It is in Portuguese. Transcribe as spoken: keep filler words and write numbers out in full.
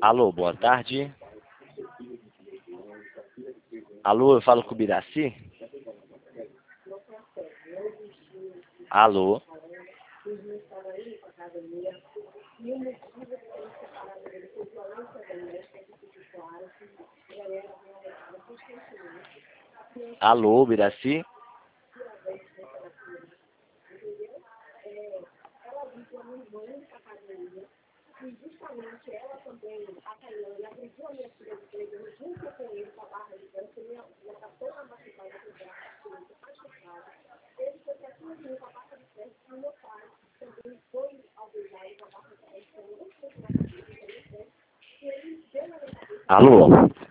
Alô, boa tarde. Alô, eu falo com o Biraci? Alô? Alô, Biraci? Alô?